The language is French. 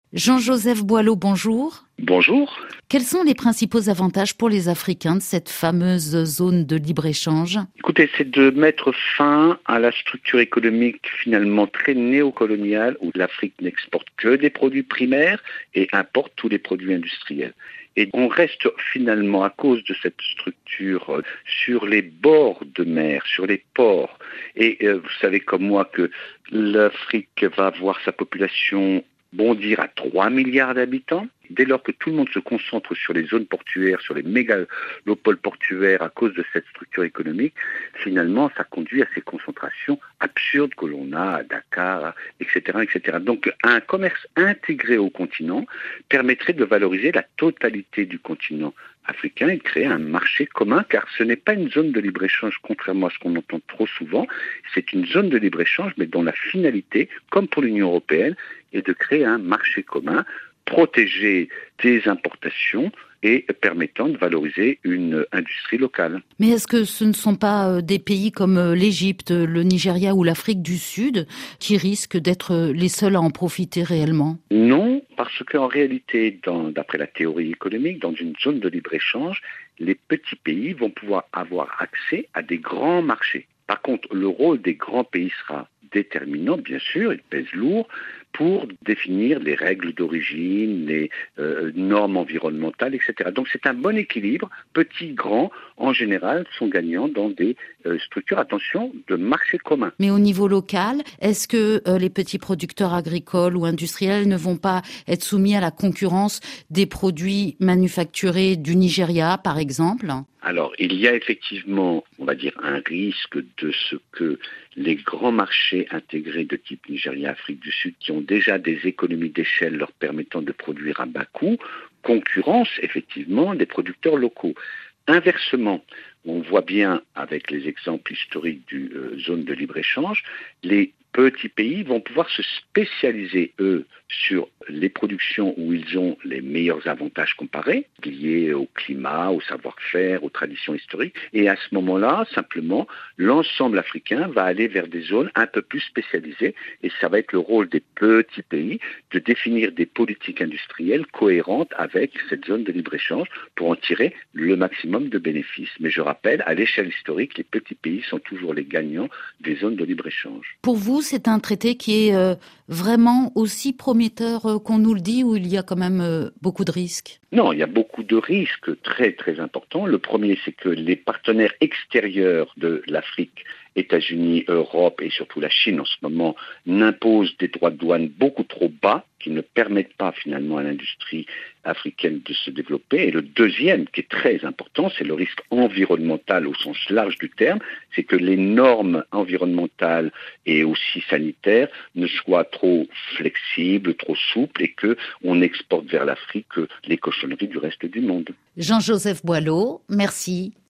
Jean-Joseph Boileau, bonjour. Bonjour. Quels sont les principaux avantages pour les Africains de cette fameuse zone de libre-échange ? Écoutez, c'est de mettre fin à la structure économique finalement très néocoloniale où l'Afrique n'exporte que des produits primaires et importe tous les produits industriels. Et on reste finalement, à cause de cette structure, sur les bords de mer, sur les ports. Et vous savez comme moi que l'Afrique va voir sa population bondir à 3 milliards d'habitants. Dès lors que tout le monde se concentre sur les zones portuaires, sur les mégalopoles portuaires à cause de cette structure économique, finalement, ça conduit à ces concentrations absurdes que l'on a à Dakar, etc., etc. Donc, un commerce intégré au continent permettrait de valoriser la totalité du continent africain et de créer un marché commun, car ce n'est pas une zone de libre-échange, contrairement à ce qu'on entend trop souvent. C'est une zone de libre-échange, mais dont la finalité, comme pour l'Union européenne, est de créer un marché commun, protéger des importations et permettant de valoriser une industrie locale. Mais est-ce que ce ne sont pas des pays comme l'Égypte, le Nigeria ou l'Afrique du Sud qui risquent d'être les seuls à en profiter réellement ? Non, parce qu'en réalité, d'après la théorie économique, dans une zone de libre-échange, les petits pays vont pouvoir avoir accès à des grands marchés. Par contre, le rôle des grands pays sera déterminant, bien sûr, il pèse lourd, pour définir les règles d'origine, les normes environnementales, etc. Donc c'est un bon équilibre. Petits, grands, en général, sont gagnants dans des structures, attention, de marché commun. Mais au niveau local, est-ce que les petits producteurs agricoles ou industriels ne vont pas être soumis à la concurrence des produits manufacturés du Nigeria, par exemple ? Alors, il y a effectivement, on va dire, un risque de ce que les grands marchés intégrés de type Nigeria, Afrique du Sud, qui ont déjà des économies d'échelle leur permettant de produire à bas coût, concurrencent effectivement des producteurs locaux. Inversement, on voit bien avec les exemples historiques du zone de libre-échange, les petits pays vont pouvoir se spécialiser, eux, sur les productions où ils ont les meilleurs avantages comparés, liés au climat, au savoir-faire, aux traditions historiques. Et à ce moment-là, simplement, l'ensemble africain va aller vers des zones un peu plus spécialisées. Et ça va être le rôle des petits pays de définir des politiques industrielles cohérentes avec cette zone de libre-échange pour en tirer le maximum de bénéfices. Mais je rappelle, à l'échelle historique, les petits pays sont toujours les gagnants des zones de libre-échange. Pour vous, c'est un traité qui est vraiment aussi prometteur qu'on nous le dit, ou il y a quand même beaucoup de risques ? Non, il y a beaucoup de risques très très importants. Le premier, c'est que les partenaires extérieurs de l'Afrique, États-Unis, Europe et surtout la Chine en ce moment, n'imposent des droits de douane beaucoup trop bas qui ne permettent pas finalement à l'industrie africaine de se développer. Et le deuxième, qui est très important, c'est le risque environnemental au sens large du terme, c'est que les normes environnementales et aussi sanitaires ne soient trop flexibles, trop souples et qu'on exporte vers l'Afrique les cochonneries du reste du monde. Jean-Joseph Boileau, merci.